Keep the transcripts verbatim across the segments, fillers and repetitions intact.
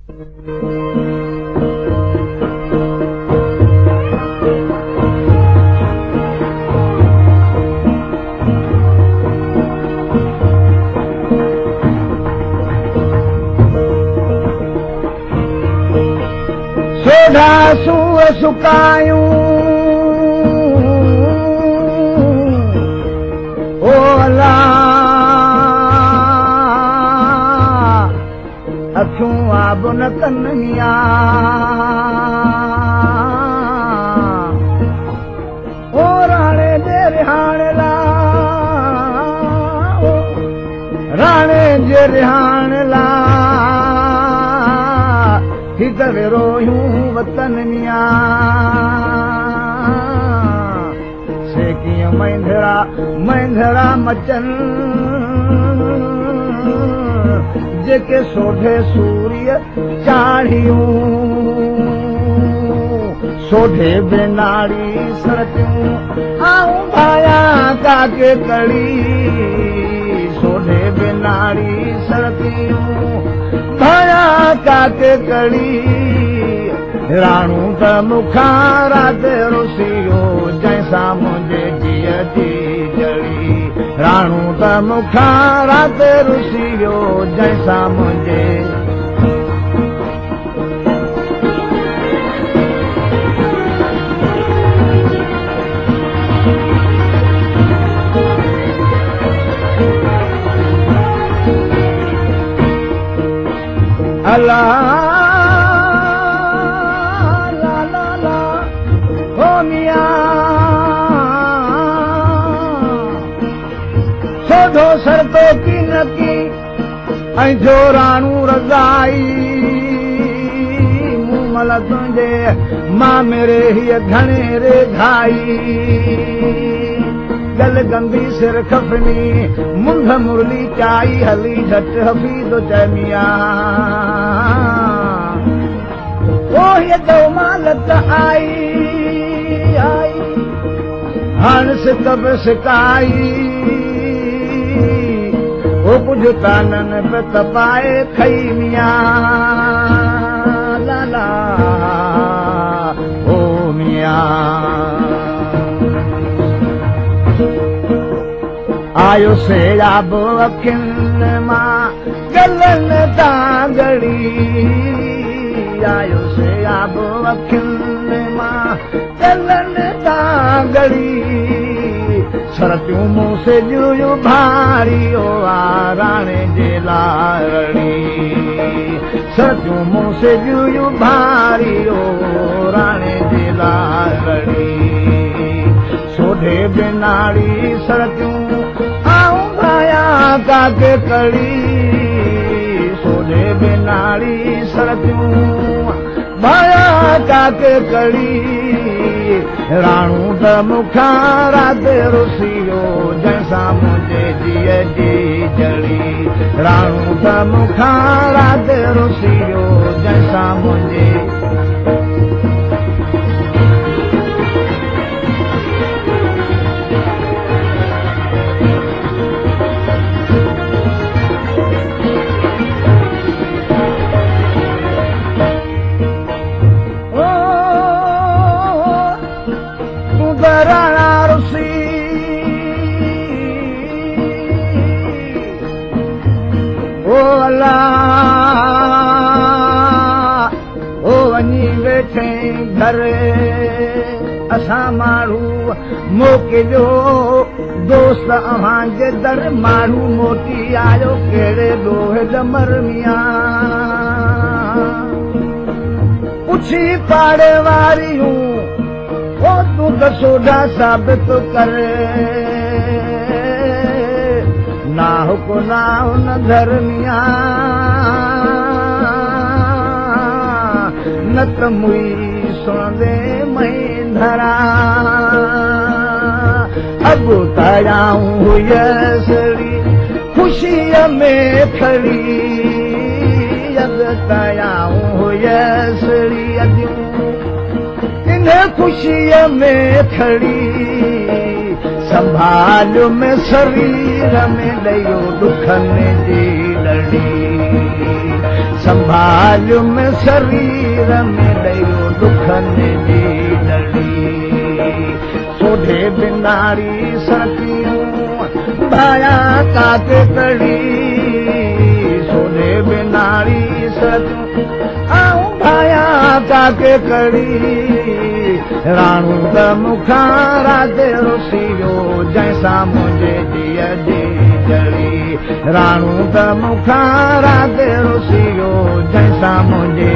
सोढा सूअ सुकायूं ओ अल्लाह अखियूं आब न कनिया ओ राणे जे रिहाण ला राणे जे रिहाण ला करे रोयूं वतन मिया से कीअं महिंद्रा महिंद्रा मचन जेके सोढे सूर्य चाढ़ियूं सोढे बेनाड़ी सड़कियूं आऊं भाया काके कड़ी सोढे बेनाड़ी सड़कियूं भाया काके कड़ी राणू त मुखां राति रुसियो जंहिंसां मुंहिंजे जीअ जी जड़ी राणू त मुखां राति रुसियो जंहिंसां मुंहिंजे अल्लाह ला ला ला हो मिया सोढो सरतो की न की ऐं जो राणू रज़ाई मूं मल तुंहिंजे मां मेरे हीअ घणे रे घाई गल गंदी सिर खफनी मुंड मुरली चाई हली झट हफीद चमिया ओ ये दो मालत आई आई हाण सिकब सिकाई ओ कुझ तानन पे तपाए खई मिया ला ला ओ मिया आयो से आब अखियुनि मां गलन तांगड़ी आयो से आब अखियुनि मां गलन तांगड़ी सरतियूं मूं से जुयूं भारी ओ आ राणे जे लारड़ी सरतियूं मूं से जुयूं भारी ओ राणे जे लारड़ी सोढे बेनाड़ी सड़कियूं आऊं भाया काके कड़ी सोढे बेनाड़ी सड़कियूं भाया काके कड़ी राणू त मुखां राति रुसियो जंहिंसां मुंहिंजे जीअ जी जड़ी राणू त मुखां राति रुसियो जंहिंसां मुंहिंजे ओ अल्लाह ओ वञी वेठे घर असां माण्हू मोकिलियो दोस्त अव्हांजे दर माण्हू मोटी आयो कहिड़े ॾोहे ॾमर मिया पुछी पाड़े वारियूं ओ तूं त सोढा साबित कर ना हुको ना हुन घर मिया न त मुई सुणंदे महिंद्रा अॻु तयाऊं हुयसि ख़ुशीअ में खड़ी अॻु तयाऊं हुयसि अॼु इन ख़ुशीअ में खड़ी संभालियो में शरीर में ॾियो दुखनि जी लड़ी संभालुम शरीर में ॾेयो दुखनि जी डड़ी सोढे बिनाड़ी सतियूं भाया काके कड़ी सोढे बिनाड़ी सतियूं आऊं भाया काके कड़ी राणू त मूंखां राति रुसियो जंहिंसां मुंहिंजे धीअ जी जड़ी राणू त मूंखां राति रुसियो जंहिंसां मुंहिंजे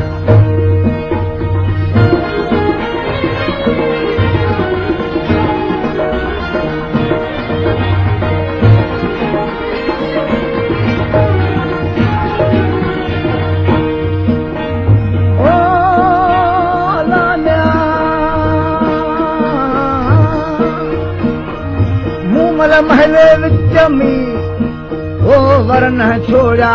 महले विच में ओ वरन छोड़ा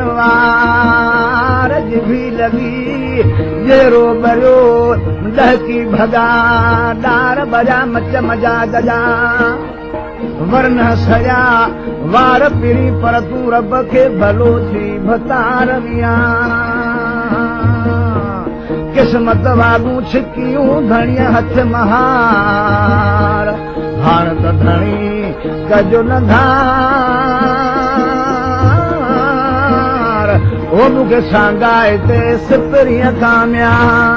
नवार भी लगी जेरो बरो दहकी भगा डार बजा मच मजा दजा वरन सया वार पिरी पर तू रब के भलो थी भतार विया किस्मत वागू छिकियूं धणिया हथ महार हाण त धणी कजो न धार ओ मूंखे सांगाए ते सिपरीअ कामिया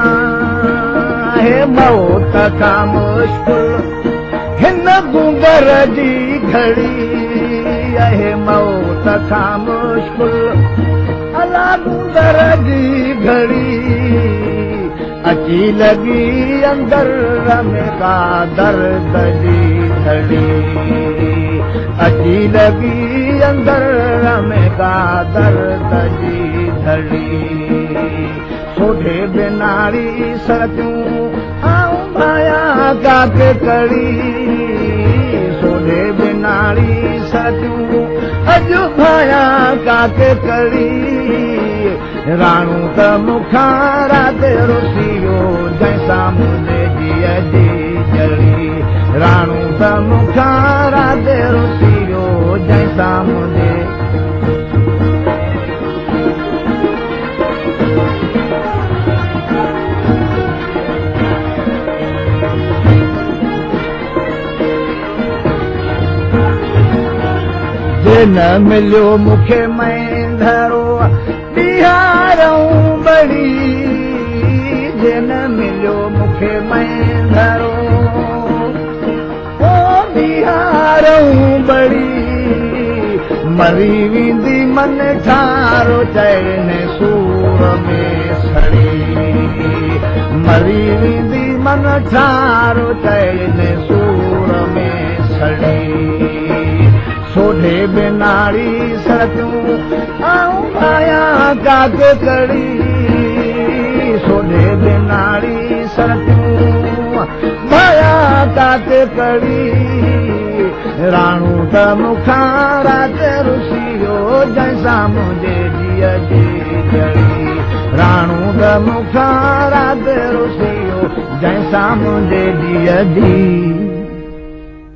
हे मौत खां मुश्किल हिन गूंगर जी घड़ी हे मौत खां मुश्किल अला गूंगर जी घड़ी अची लगी अंदर में का दर्द जी धड़ी अची लगी अंदर में का दर्द जी धड़ी सोढे बिनाड़ी सतियूं आऊं भाया काके कड़ी सोढे बिनाड़ी सतियूं अॼु भाया काके कड़ी राणू त मूंखां राति रुसियो जंहिंसां मुंहिंजे धीअ जी जड़ी राणू त मूंखां राति रुसियो जंहिंसां मुंहिंजे जे न मिलियो मूंखे मैंधरो बिहारूं बड़ी जे न मिलियो मूंखे मैंधरो ओ बिहारूं बड़ी मरी वेंदी मन ठारो चइने सूर में सड़ी मरी वेंदी मन ठारो चइने सूर में सड़ी सोढे बिनाड़ी सतियूं आऊं भाया काके कड़ी सोढे बिनाड़ी सतियूं भाया काके कड़ी राणू त मूंखां राति रुसियो जंहिंसां मुंहिंजे धीअ जी जड़ी राणू त मूंखां राति रुसियो जंहिंसां मुंहिंजे धीअ जी